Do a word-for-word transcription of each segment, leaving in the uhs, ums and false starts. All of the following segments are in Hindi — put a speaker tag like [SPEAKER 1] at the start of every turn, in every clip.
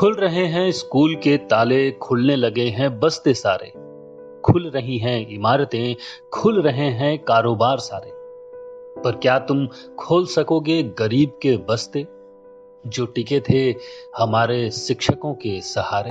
[SPEAKER 1] खुल रहे हैं स्कूल के ताले, खुलने लगे हैं बस्ते सारे। खुल रही हैं इमारतें, खुल रहे हैं कारोबार सारे। पर क्या तुम खोल सकोगे गरीब के बस्ते, जो टिके थे हमारे शिक्षकों के सहारे?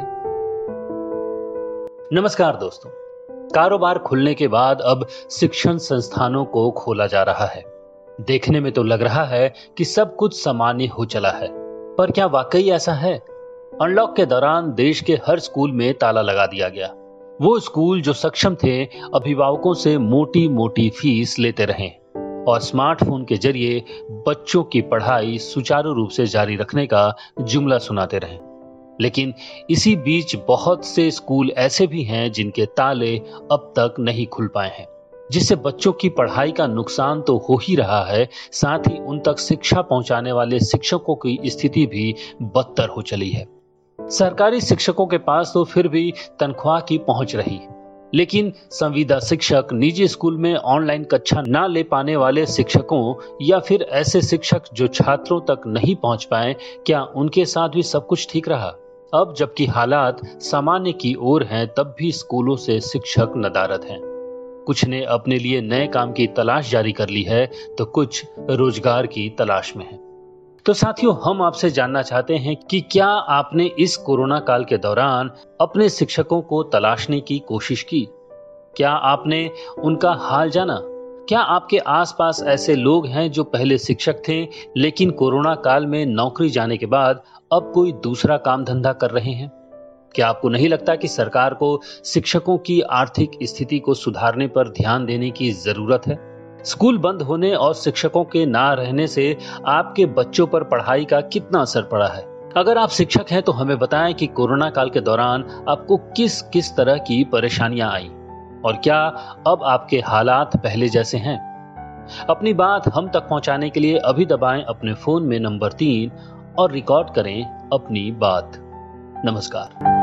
[SPEAKER 1] नमस्कार दोस्तों। कारोबार खुलने के बाद अब शिक्षण संस्थानों को खोला जा रहा है। देखने में तो लग रहा है कि सब कुछ सामान्य हो चला है, पर क्या वाकई ऐसा है? अनलॉक के दौरान देश के हर स्कूल में ताला लगा दिया गया। वो स्कूल जो सक्षम थे अभिभावकों से मोटी मोटी फीस लेते रहे और स्मार्टफोन के जरिए बच्चों की पढ़ाई सुचारू रूप से जारी रखने का जुमला सुनाते रहे। लेकिन इसी बीच बहुत से स्कूल ऐसे भी हैं जिनके ताले अब तक नहीं खुल पाए हैं, जिससे बच्चों की पढ़ाई का नुकसान तो हो ही रहा है, साथ ही उन तक शिक्षा पहुंचाने वाले शिक्षकों की स्थिति भी बदतर हो चली है। सरकारी शिक्षकों के पास तो फिर भी तनख्वाह की पहुंच रही, लेकिन संविदा शिक्षक, निजी स्कूल में ऑनलाइन कक्षा ना ले पाने वाले शिक्षकों या फिर ऐसे शिक्षक जो छात्रों तक नहीं पहुंच पाए, क्या उनके साथ भी सब कुछ ठीक रहा? अब जबकि हालात सामान्य की ओर हैं, तब भी स्कूलों से शिक्षक नदारद हैं। कुछ ने अपने लिए नए काम की तलाश जारी कर ली है, तो कुछ रोजगार की तलाश में है। तो साथियों, हम आपसे जानना चाहते हैं कि क्या आपने इस कोरोना काल के दौरान अपने शिक्षकों को तलाशने की कोशिश की? क्या आपने उनका हाल जाना? क्या आपके आसपास ऐसे लोग हैं जो पहले शिक्षक थे लेकिन कोरोना काल में नौकरी जाने के बाद अब कोई दूसरा काम धंधा कर रहे हैं? क्या आपको नहीं लगता कि सरकार को शिक्षकों की आर्थिक स्थिति को सुधारने पर ध्यान देने की जरूरत है? स्कूल बंद होने और शिक्षकों के ना रहने से आपके बच्चों पर पढ़ाई का कितना असर पड़ा है? अगर आप शिक्षक हैं तो हमें बताएं कि कोरोना काल के दौरान आपको किस किस तरह की परेशानियां आई और क्या अब आपके हालात पहले जैसे हैं? अपनी बात हम तक पहुंचाने के लिए अभी दबाएं अपने फोन में नंबर तीन और रिकॉर्ड करें अपनी बात। नमस्कार।